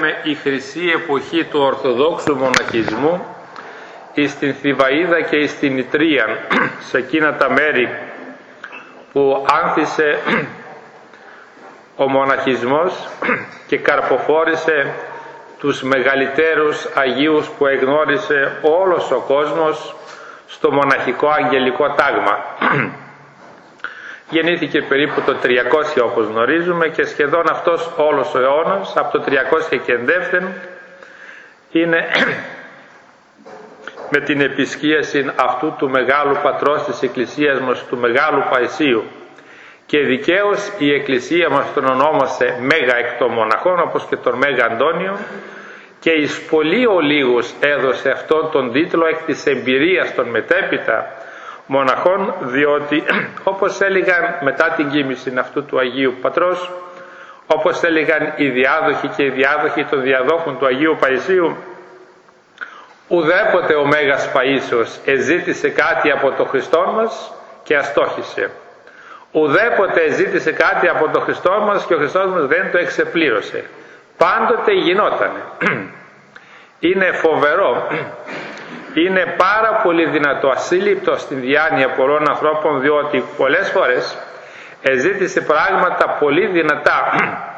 λέμε η χρυσή εποχή του Ορθοδόξου μοναχισμού στην Θηβαΐδα και στην Ιτρία, σε εκείνα τα μέρη που άνθησε ο μοναχισμός και καρποφόρησε τους μεγαλύτερους Αγίους που εγνώρισε όλος ο κόσμος στο μοναχικό αγγελικό τάγμα. Γεννήθηκε περίπου το 300 όπως γνωρίζουμε και σχεδόν αυτός όλος ο αιώνας από το 300 και εντεύθεν είναι με την επισκίαση αυτού του μεγάλου πατρός της Εκκλησίας μας, του Μεγάλου Παϊσίου, και δικαίως η Εκκλησία μας τον ονόμασε Μέγα εκ των μοναχών, όπως και τον Μέγα Αντώνιο, και εις πολύ ολίγους έδωσε αυτόν τον τίτλο εκ της εμπειρίας των μετέπειτα μοναχών, διότι όπως έλεγαν μετά την κοίμηση αυτού του Αγίου Πατρός, όπως έλεγαν οι διάδοχοι και οι διάδοχοι των διαδόχων του Αγίου Παϊσίου, ουδέποτε ο Μέγας Παΐσιος εζήτησε κάτι από το Χριστό μας και αστόχησε. Ουδέποτε εζήτησε κάτι από το Χριστό μας και ο Χριστός μας δεν το εξεπλήρωσε. Πάντοτε γινότανε. Είναι φοβερό, είναι πάρα πολύ δυνατό, ασύλληπτο στην διάνοια πολλών ανθρώπων, διότι πολλές φορές εζήτησε πράγματα πολύ δυνατά,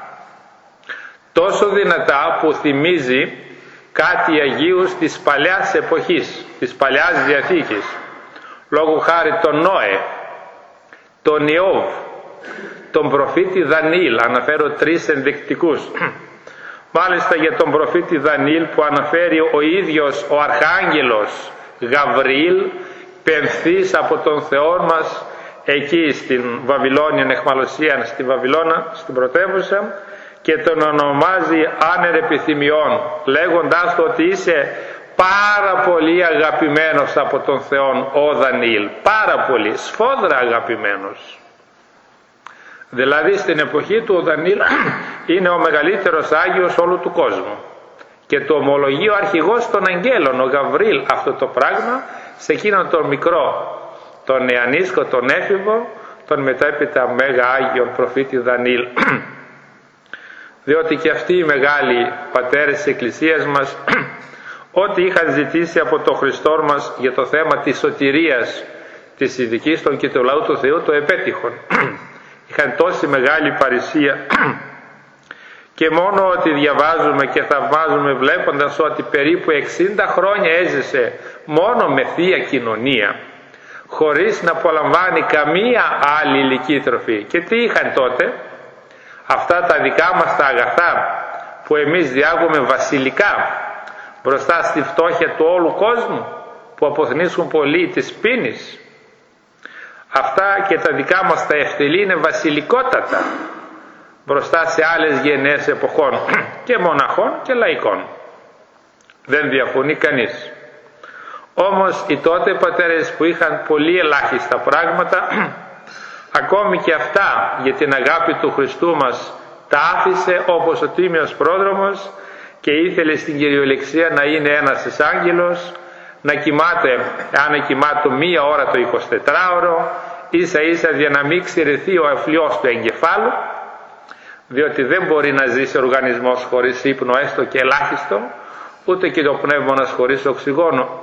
τόσο δυνατά που θυμίζει κάτι Αγίους της παλιάς εποχής, της παλιάς Διαθήκης, λόγου χάρη τον Νόε, τον Ιώβ, τον προφήτη Δανιήλ. Αναφέρω τρεις ενδεικτικούς. Μάλιστα για τον προφήτη Δανιήλ που αναφέρει ο ίδιος ο Αρχάγγελος Γαβριήλ, πενθής από τον Θεό μας εκεί στην Βαβυλώνια εχμαλωσία, στη Βαβυλώνα, στην πρωτεύουσα, και τον ονομάζει άνερ επιθυμιών, λέγοντάς του ότι είσαι πάρα πολύ αγαπημένος από τον Θεό ο Δανιήλ, πάρα πολύ, σφόδρα αγαπημένος. Δηλαδή στην εποχή του ο Δανιήλ είναι ο μεγαλύτερος Άγιος όλου του κόσμου και το ομολογεί ο αρχηγός των αγγέλων, ο Γαβριήλ, αυτό το πράγμα σε εκείνον τον μικρό, τον νεανίσκο, τον έφηβο, τον μετέπειτα Μέγα Άγιον προφήτη Δανιήλ. Διότι και αυτοί οι μεγάλοι πατέρες της Εκκλησίας μας ό,τι είχαν ζητήσει από τον Χριστό μας για το θέμα της σωτηρίας της ειδικής των και του λαού του Θεού το επέτυχαν. Είχαν τόση μεγάλη παρησία και μόνο ότι διαβάζουμε και θαυμάζουμε βλέποντας ότι περίπου 60 χρόνια έζησε μόνο με Θεία Κοινωνία, χωρίς να απολαμβάνει καμία άλλη υλική τροφή. Και τι είχαν τότε? Αυτά τα δικά μας τα αγαθά που εμείς διάγουμε βασιλικά μπροστά στη φτώχεια του όλου κόσμου, που αποθνήσουν πολύ της πείνης. Αυτά και τα δικά μας τα ευτελή είναι βασιλικότατα μπροστά σε άλλες γενναίες εποχών και μοναχών και λαϊκών. Δεν διαφωνεί κανείς. Όμως οι τότε πατέρες που είχαν πολύ ελάχιστα πράγματα, ακόμη και αυτά για την αγάπη του Χριστού μας τα άφησε, όπως ο Τίμιος Πρόδρομος, και ήθελε στην κυριολεξία να είναι ένας άγγελος, να κοιμάται, αν κοιμάται μία ώρα το 24ωρο, ίσα ίσα για να μην ξηρεθεί ο αφλιός του εγκεφάλου, διότι δεν μπορεί να ζήσει ο οργανισμός χωρίς ύπνο έστω και ελάχιστο, ούτε και το πνεύμονας χωρίς οξυγόνο.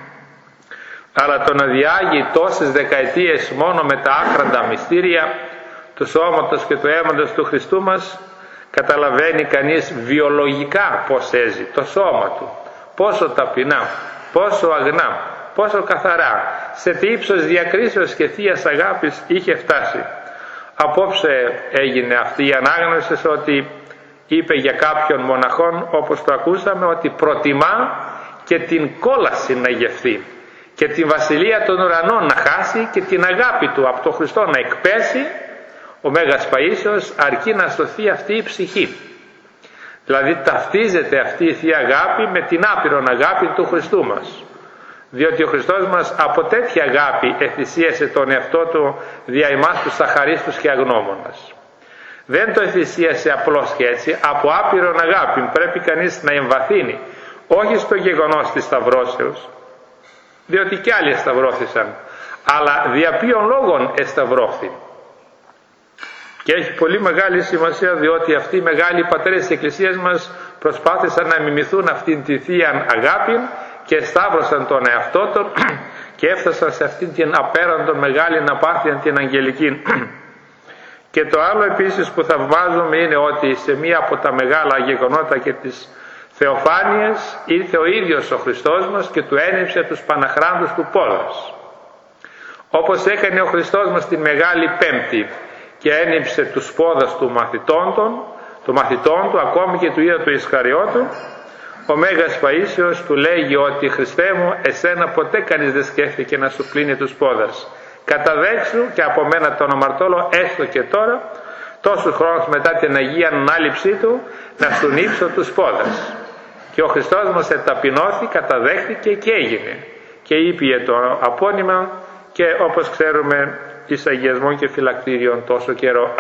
Αλλά το να διάγει τόσες δεκαετίες μόνο με τα άκραντα μυστήρια του σώματος και του αίματος του Χριστού μας, καταλαβαίνει κανείς βιολογικά πως έζει το σώμα του, πόσο ταπεινά, πόσο αγνά, πόσο καθαρά, σε τι ύψος διακρίσεως και θείας αγάπης είχε φτάσει. Απόψε έγινε αυτή η ανάγνωση ότι είπε για κάποιον μοναχόν, όπως το ακούσαμε, ότι προτιμά και την κόλαση να γευθεί και την βασιλεία των ουρανών να χάσει και την αγάπη του από τον Χριστό να εκπέσει, ο Μέγας Παΐσιος, αρκεί να σωθεί αυτή η ψυχή. Δηλαδή ταυτίζεται αυτή η Θεία Αγάπη με την άπειρον αγάπη του Χριστού μας, διότι ο Χριστός μας από τέτοια αγάπη εθυσίασε τον εαυτό του δια εμάς τους αχαρίστους και αγνώμονας. Δεν το εθυσίασε απλώς και έτσι, από άπειρον αγάπη πρέπει κανείς να εμβαθύνει, όχι στο γεγονός της σταυρώσεως, διότι κι άλλοι εσταυρώθησαν, αλλά δια ποιον λόγων εσταυρώθη. Και έχει πολύ μεγάλη σημασία, διότι αυτοί οι μεγάλοι πατέρες της Εκκλησίας μας προσπάθησαν να μιμηθούν αυτήν τη θεία αγάπη και σταύρωσαν τον εαυτό του και έφτασαν σε αυτήν την απέραντον μεγάλη απάθεια, την αγγελική. Και το άλλο επίσης που θαυμάζουμε είναι ότι σε μία από τα μεγάλα γεγονότα και τις θεοφάνειες ήρθε ο ίδιος ο Χριστός μας και του ένιψε τους Παναχράντους του Πόδας. Όπως έκανε ο Χριστός μας την Μεγάλη Πέμπτη και ένιψε τους πόδας του μαθητών του, ακόμη και του ίδιου του Ισχαριώτου, ο Μέγας Παΐσιος του λέγει ότι «Χριστέ μου, εσένα ποτέ κανείς δεν σκέφτηκε να σου πλύνει τους πόδας. Καταδέξου και από μένα τον αμαρτώλο έστω και τώρα, τόσους χρόνους μετά την Αγία Ανάληψή του, να σου νύψω τους πόδας». Και ο Χριστός μας εταπεινώθη, καταδέχθηκε και έγινε. Και ήπιε το απόνυμα και όπως ξέρουμε εις αγιασμών και φυλακτήριων τόσο καιρό.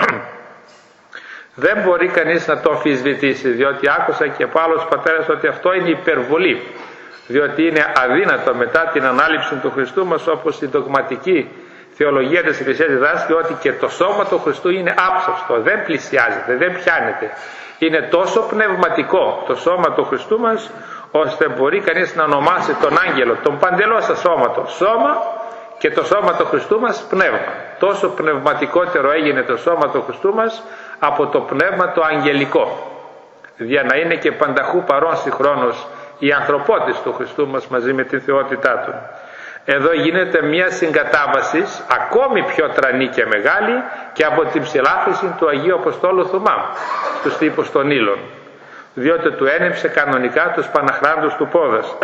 Δεν μπορεί κανείς να το αμφισβητήσει, διότι άκουσα και από άλλους πατέρες ότι αυτό είναι υπερβολή, διότι είναι αδύνατο μετά την ανάληψη του Χριστού μας, όπως η δογματική θεολογία της Εκκλησίας διδάσκει, ότι και το σώμα του Χριστού είναι άψαυστο, δεν πλησιάζεται, δεν πιάνεται. Είναι τόσο πνευματικό το σώμα του Χριστού μας, ώστε μπορεί κανείς να ονομάσει τον άγγελο, τον παντελώς ασώματο σώμα, και το σώμα του Χριστού μας πνεύμα. Τόσο πνευματικότερο έγινε το σώμα του Χριστού μας από το πνεύμα το αγγελικό, για να είναι και πανταχού παρόν συγχρόνως η ανθρωπότης του Χριστού μας μαζί με την θεότητά του. Εδώ γίνεται μια συγκατάβαση ακόμη πιο τρανή και μεγάλη και από την ψηλάφιση του Αγίου Αποστόλου Θωμά στους τύπους των ύλων, διότι του ένεψε κανονικά τους Παναχράντους του Πόδας.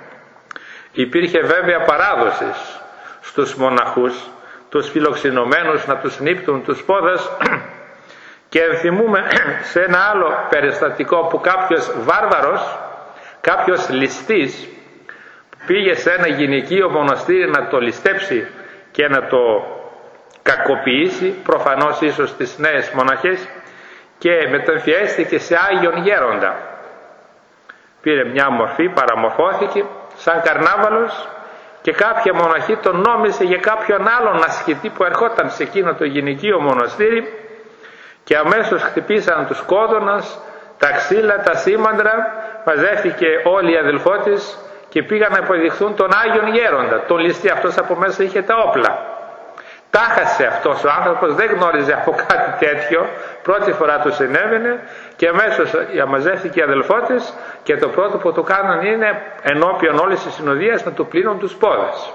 Υπήρχε βέβαια παράδοση στους μοναχούς, τους φιλοξενωμένους, να τους νύπτουν τους πόδας, και θυμούμε σε ένα άλλο περιστατικό που κάποιος βάρβαρος, κάποιος ληστής, πήγε σε ένα γυναικείο μοναστήρι να το ληστέψει και να το κακοποιήσει, προφανώς ίσως τις νέες μοναχές, και μεταμφιέστηκε σε Άγιον Γέροντα. Πήρε μια μορφή, παραμορφώθηκε σαν καρνάβαλος, και κάποια μοναχή τον νόμισε για κάποιον άλλον ασκητή που ερχόταν σε εκείνο το γυναικείο μοναστήρι, και αμέσως χτυπήσαν τους κόδωνας, τα ξύλα, τα σήμαντρα, μαζεύτηκε όλη η αδελφό της και πήγαν να υποδειχθούν τον Άγιον Γέροντα. Τον ληστή, αυτός από μέσα είχε τα όπλα. Τάχασε αυτός ο άνθρωπος, δεν γνώριζε από κάτι τέτοιο, πρώτη φορά του συνέβαινε, και αμέσως μαζεύτηκε η αδελφό της και το πρώτο που του κάναν είναι ενώπιον όλης της συνοδείας να του πλύνουν τους πόδες.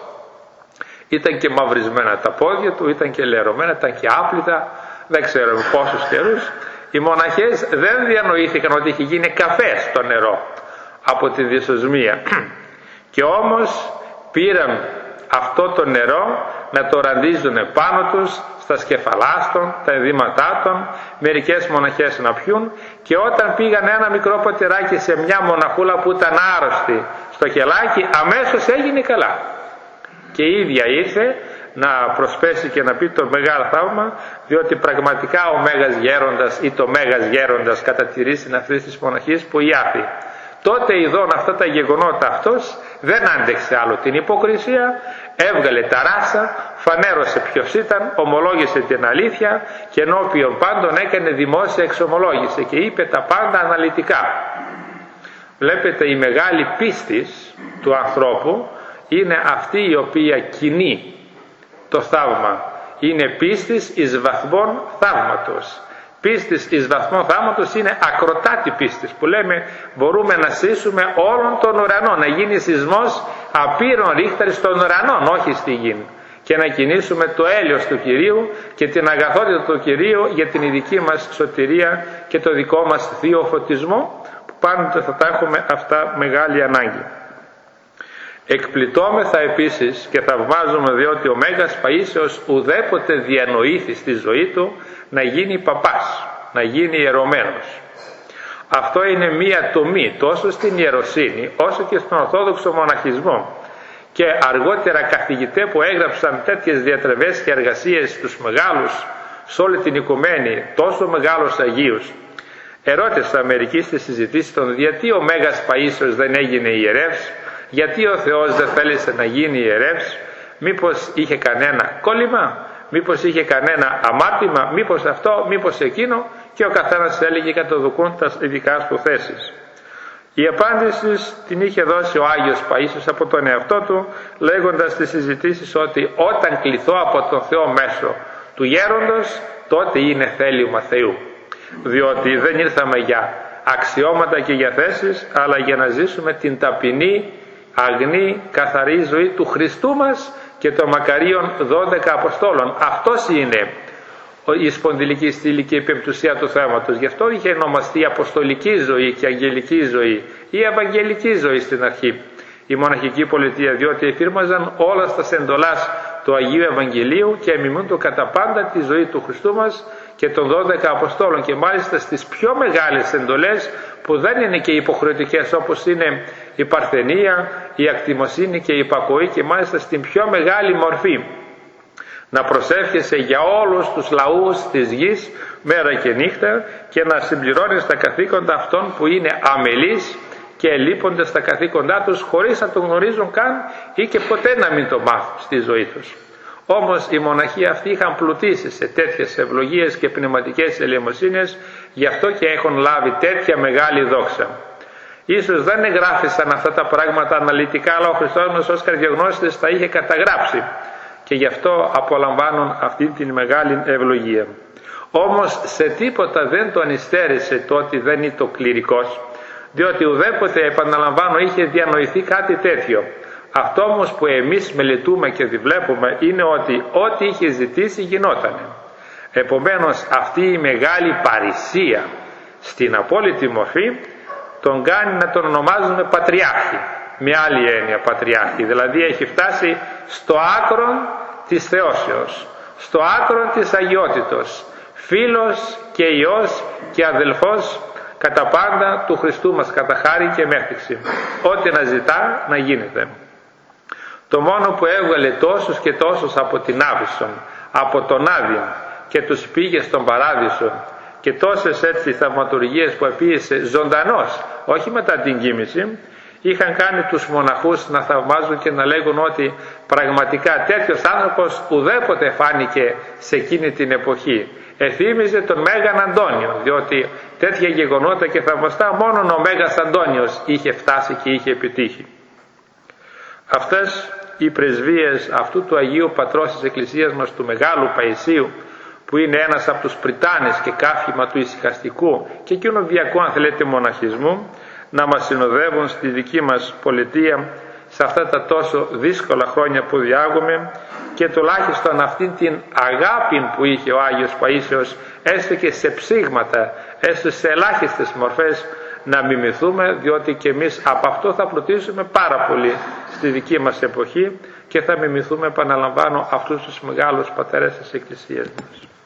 Ήταν και μαυρισμένα τα πόδια του, ήταν και λερωμένα, ήταν και άπλυτα, δεν ξέρω πόσους καιρούς. Οι μοναχές δεν διανοήθηκαν ότι είχε γίνει καφέ στο νερό από τη δυσοσμία, και όμως πήραν αυτό το νερό να το ραντίζουν πάνω τους, στα σκεφαλάστων, τα ενδύματά των, μερικές μοναχές να πιούν, και όταν πήγαν ένα μικρό ποτηράκι σε μια μοναχούλα που ήταν άρρωστη στο κελάκι, αμέσως έγινε καλά. Και η ίδια ήρθε να προσπέσει και να πει το μεγάλο θαύμα, διότι πραγματικά ο Μέγας Γέροντας ή το Μέγας Γέροντας κατατηρήσει αυτής της μοναχής που ιάθη. Τότε ειδών αυτά τα γεγονότα αυτός δεν άντεξε άλλο την υποκρισία, έβγαλε τα ράσα, φανέρωσε ποιος ήταν, ομολόγησε την αλήθεια και ενώπιον πάντων έκανε δημόσια εξομολόγηση και είπε τα πάντα αναλυτικά. Βλέπετε, η μεγάλη πίστη του ανθρώπου είναι αυτή η οποία κινεί το θαύμα. Είναι πίστης εις βαθμών θαύματος. Πίστης εις βαθμών θαύματος είναι ακροτάτη πίστης, που λέμε μπορούμε να σύσουμε όλων των ουρανών, να γίνει σεισμός απείρων ρίχτερ των ουρανών, όχι στη γη, και να κινήσουμε το έλεος του Κυρίου και την αγαθότητα του Κυρίου για την ειδική μας σωτηρία και το δικό μας θείο φωτισμό, που πάντοτε θα τα έχουμε αυτά μεγάλη ανάγκη. Εκπλητώμεθα επίσης και θαυμάζουμε, διότι ο Μέγας Παΐσιος ουδέποτε διανοήθη στη ζωή του να γίνει παπάς, να γίνει ιερωμένος. Αυτό είναι μία τομή τόσο στην ιεροσύνη όσο και στον Ορθόδοξο μοναχισμό, και αργότερα καθηγητές που έγραψαν τέτοιες διατρεβές και εργασίες στους μεγάλους σε όλη την οικουμένη, τόσο μεγάλους Αγίους, ερώτησα μερικοί στις συζητήσεις των γιατί ο Μέγας Παΐσιος δεν έγινε ιερεύς, γιατί ο Θεός δεν θέλησε να γίνει ιερεύς, μήπως είχε κανένα κόλλημα, μήπως είχε κανένα αμάρτημα, μήπως αυτό, μήπως εκείνο, και ο καθένας έλεγε κατοδοκούν τα ειδικά του θέσεις. Η απάντηση την είχε δώσει ο Άγιος Παΐσιος από τον εαυτό του, λέγοντας στις συζητήσεις ότι όταν κληθώ από τον Θεό μέσω του γέροντος, τότε είναι θέλημα Θεού. Διότι δεν ήρθαμε για αξιώματα και για θέσεις, αλλά για να ζήσουμε την ταπεινή, αγνή, καθαρή ζωή του Χριστού μας και των μακαρίων 12 Αποστόλων. Αυτός είναι η σπονδυλική στήλη και η πεμπτουσία του θέματος. Γι' αυτό είχε ονομαστεί αποστολική ζωή και αγγελική ζωή ή ευαγγελική ζωή στην αρχή η μοναχική πολιτεία, διότι εφήρμαζαν όλα στα εντολάς του Αγίου Ευαγγελίου και εμιμούν το κατά πάντα τη ζωή του Χριστού μας και των 12 Αποστόλων, και μάλιστα στις πιο μεγάλες εντολές που δεν είναι και υποχρεωτικές, όπως είναι η παρθενία, η ακτιμοσύνη και η υπακοή, και μάλιστα στην πιο μεγάλη μορφή, να προσεύχεσαι για όλους τους λαούς της γης μέρα και νύχτα και να συμπληρώνεις τα καθήκοντα αυτών που είναι αμελείς και ελείπονται στα καθήκοντά τους χωρίς να το γνωρίζουν καν ή και ποτέ να μην το μάθουν στη ζωή τους. Όμως οι μοναχοί αυτοί είχαν πλουτίσει σε τέτοιες ευλογίες και πνευματικές ελεημοσύνες, γι' αυτό και έχουν λάβει τέτοια μεγάλη δόξα. Ίσως δεν εγγράφησαν αυτά τα πράγματα αναλυτικά, αλλά ο Χριστός μας ως καρδιογνώστης τα είχε καταγράψει και γι' αυτό απολαμβάνουν αυτή την μεγάλη ευλογία. Όμως σε τίποτα δεν τον υστέρησε το ότι δεν είναι το κληρικός, διότι ουδέποτε, επαναλαμβάνω, είχε διανοηθεί κάτι τέτοιο. Αυτό όμως που εμείς μελετούμε και διβλέπουμε είναι ότι ό,τι είχε ζητήσει γινότανε. Επομένως αυτή η μεγάλη παρησία στην απόλυτη μορφή τον κάνει να τον ονομάζουμε πατριάρχη, με άλλη έννοια πατριάρχη, δηλαδή έχει φτάσει στο άκρο της θεώσεως, στο άκρο της αγιότητος, φίλος και Υιός και αδελφός κατά πάντα του Χριστού μας κατά χάρη και μέθηξη. Ό,τι να ζητά να γίνεται. Το μόνο που έβγαλε τόσους και τόσους από την Άβυσσον, από τον Άδη και τους πήγε στον Παράδεισο, και τόσες έτσι θαυματουργίες που επίησε ζωντανός, όχι μετά την κοίμηση, είχαν κάνει τους μοναχούς να θαυμάζουν και να λέγουν ότι πραγματικά τέτοιος άνθρωπος ουδέποτε φάνηκε σε εκείνη την εποχή. Εθύμιζε τον Μέγαν Αντώνιο, διότι τέτοια γεγονότα και θαυμαστά μόνον ο Μέγας Αντώνιος είχε φτάσει και είχε επιτύχει. Αυτές οι πρεσβείες αυτού του Αγίου Πατρός της Εκκλησίας μας, του Μεγάλου Παϊσίου, που είναι ένας από τους πριτάνες και καύχημα του ησυχαστικού και κοινοβιακού, αν θέλετε, μοναχισμού, να μας συνοδεύουν στη δική μας πολιτεία σε αυτά τα τόσο δύσκολα χρόνια που διάγουμε, και τουλάχιστον αυτήν την αγάπη που είχε ο Άγιος Παΐσιος, έστω και σε ψήγματα, έστω σε ελάχιστες μορφές, να μιμηθούμε, διότι και εμείς από αυτό θα πλουτίσουμε πάρα πολύ στη δική μας εποχή και θα μιμηθούμε, επαναλαμβάνω, αυτούς τους μεγάλους πατέρες της Εκκλησίας μας.